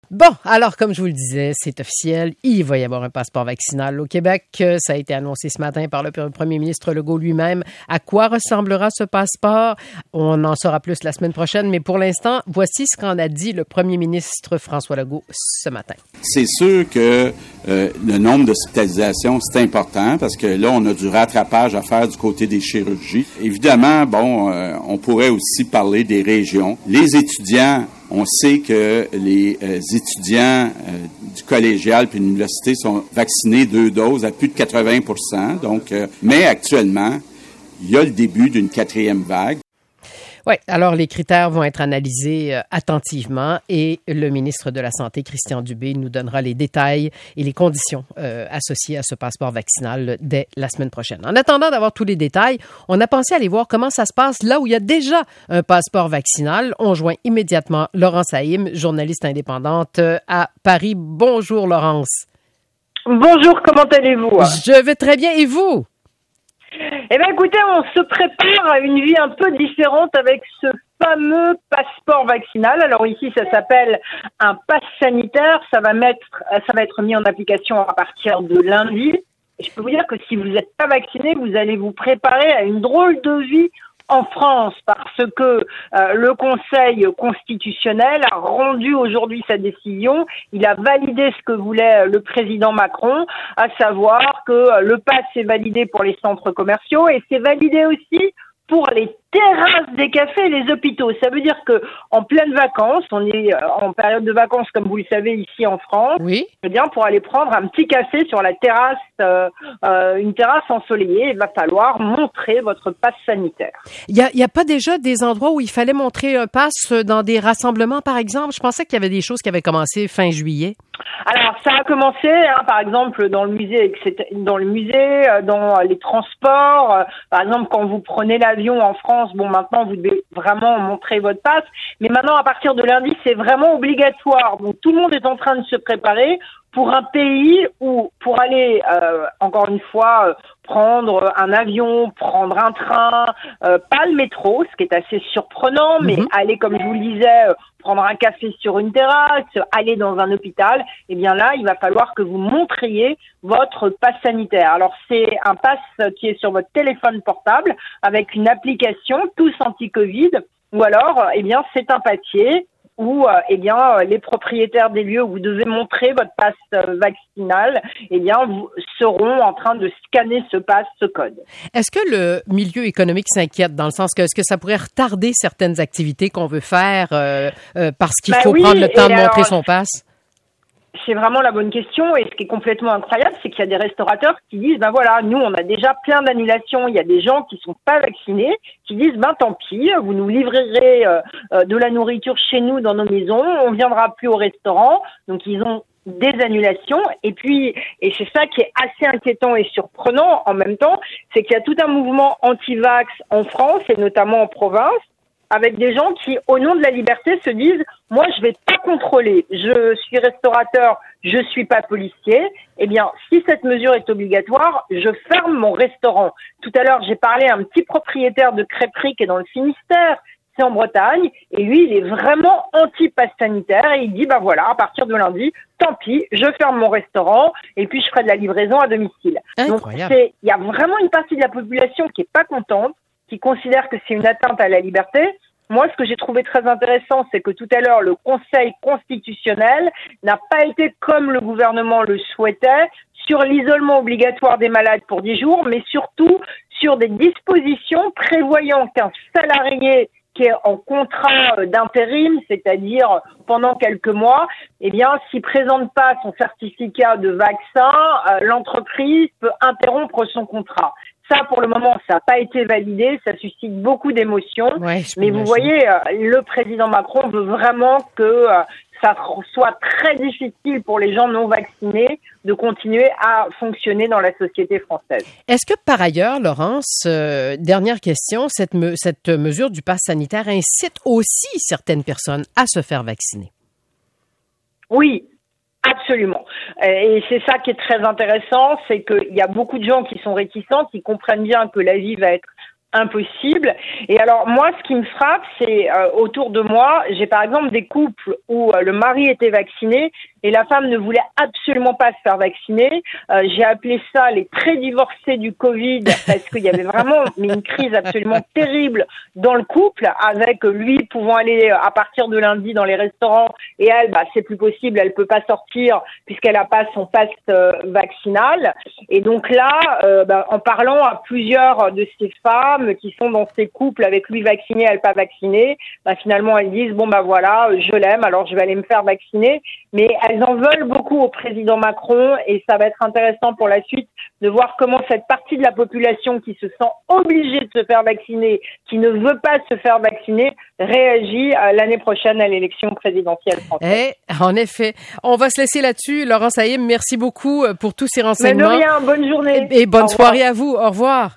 Bon, alors comme je vous le disais, c'est officiel, il va y avoir un passeport vaccinal au Québec. Ça a été annoncé ce matin par le premier ministre Legault lui-même. À quoi ressemblera ce passeport? On en saura plus la semaine prochaine, mais pour l'instant, voici ce qu'en a dit le premier ministre François Legault ce matin. C'est sûr que le nombre d'hospitalisations, c'est important parce que là, on a du rattrapage à faire du côté des chirurgies. Évidemment, on pourrait aussi parler des régions. Les étudiants, on sait que les étudiants du collégial puis de l'université sont vaccinés 2 doses à plus de 80%. Donc, mais actuellement, il y a le début d'une 4e vague. Oui, alors les critères vont être analysés attentivement et le ministre de la Santé, Christian Dubé, nous donnera les détails et les conditions associées à ce passeport vaccinal dès la semaine prochaine. En attendant d'avoir tous les détails, on a pensé aller voir comment ça se passe là où il y a déjà un passeport vaccinal. On joint immédiatement Laurence Haïm, journaliste indépendante à Paris. Bonjour Laurence. Bonjour, comment allez-vous? Je vais très bien et vous? Eh bien, écoutez, on se prépare à une vie un peu différente avec ce fameux passeport vaccinal. Alors ici, ça s'appelle un pass sanitaire. Ça va être mis en application à partir de lundi. Et je peux vous dire que si vous n'êtes pas vacciné, vous allez vous préparer à une drôle de vie en France parce que le Conseil constitutionnel a rendu aujourd'hui sa décision. Il a validé ce que voulait le président Macron, à savoir que le pass est validé pour les centres commerciaux et c'est validé aussi pour les terrasses des cafés et les hôpitaux. Ça veut dire que en pleine vacances, on est en période de vacances comme vous le savez ici en France. Oui. Eh bien, pour aller prendre un petit café sur la terrasse, une terrasse ensoleillée, il va falloir montrer votre passe sanitaire. Il y a pas déjà des endroits où il fallait montrer un pass dans des rassemblements, par exemple? Je pensais qu'il y avait des choses qui avaient commencé fin juillet. Alors, ça a commencé, par exemple, dans le musée, dans les transports. Par exemple, quand vous prenez l'avion en France, maintenant, vous devez vraiment montrer votre passe. Mais maintenant, à partir de lundi, c'est vraiment obligatoire. Donc, tout le monde est en train de se préparer pour un pays où, pour aller, encore une fois, prendre un avion, prendre un train, pas le métro, ce qui est assez surprenant, mais aller, comme je vous le disais, prendre un café sur une terrasse, aller dans un hôpital, eh bien là, il va falloir que vous montriez votre passe sanitaire. Alors, c'est un pass qui est sur votre téléphone portable avec une application tous anti-Covid ou alors, eh bien, c'est un papier où les propriétaires des lieux où vous devez montrer votre passe vaccinal, vous seront en train de scanner ce code. Est-ce que le milieu économique s'inquiète dans le sens que est-ce que ça pourrait retarder certaines activités qu'on veut faire parce qu'il faut prendre le temps de montrer son passe? C'est vraiment la bonne question et ce qui est complètement incroyable, c'est qu'il y a des restaurateurs qui disent nous on a déjà plein d'annulations, il y a des gens qui sont pas vaccinés, qui disent tant pis, vous nous livrerez de la nourriture chez nous dans nos maisons, on viendra plus au restaurant. Donc ils ont des annulations et c'est ça qui est assez inquiétant et surprenant en même temps, c'est qu'il y a tout un mouvement anti-vax en France et notamment en province, avec des gens qui, au nom de la liberté, se disent « Moi, je vais pas contrôler. Je suis restaurateur, je suis pas policier. Eh bien, si cette mesure est obligatoire, je ferme mon restaurant. » Tout à l'heure, j'ai parlé à un petit propriétaire de crêperie qui est dans le Finistère, c'est en Bretagne, et lui, il est vraiment anti-pass sanitaire et il dit à partir de lundi, tant pis, je ferme mon restaurant et puis je ferai de la livraison à domicile. Incroyable. Donc, il y a vraiment une partie de la population qui est pas contente, qui considère que c'est une atteinte à la liberté. Moi, ce que j'ai trouvé très intéressant, c'est que tout à l'heure, le Conseil constitutionnel n'a pas été comme le gouvernement le souhaitait sur l'isolement obligatoire des malades pour 10 jours, mais surtout sur des dispositions prévoyant qu'un salarié qui est en contrat d'intérim, c'est-à-dire pendant quelques mois, s'il présente pas son certificat de vaccin, l'entreprise peut interrompre son contrat. Ça, pour le moment, ça n'a pas été validé, ça suscite beaucoup d'émotions. Ouais, mais vous voyez, le président Macron veut vraiment que ça soit très difficile pour les gens non vaccinés de continuer à fonctionner dans la société française. Est-ce que par ailleurs, Laurence, dernière question, cette mesure du pass sanitaire incite aussi certaines personnes à se faire vacciner? Oui. Absolument. Et c'est ça qui est très intéressant, c'est qu'il y a beaucoup de gens qui sont réticents, qui comprennent bien que la vie va être impossible. Et alors moi, ce qui me frappe, c'est autour de moi, j'ai par exemple des couples où le mari était vacciné et la femme ne voulait absolument pas se faire vacciner. J'ai appelé ça les très divorcés du Covid parce qu'il y avait vraiment une crise absolument terrible dans le couple, avec lui pouvant aller à partir de lundi dans les restaurants et elle, c'est plus possible, elle peut pas sortir puisqu'elle a pas son pass vaccinal. Et donc là, en parlant à plusieurs de ces femmes qui sont dans ces couples avec lui vacciné, elle pas vaccinée, finalement elles disent voilà, je l'aime, alors je vais aller me faire vacciner. Mais elles en veulent beaucoup au président Macron et ça va être intéressant pour la suite de voir comment cette partie de la population qui se sent obligée de se faire vacciner, qui ne veut pas se faire vacciner, réagit l'année prochaine à l'élection présidentielle française. En effet. On va se laisser là-dessus. Laurence Haïm, merci beaucoup pour tous ces renseignements. Mais de rien, bonne journée. Et bonne soirée à vous. Au revoir.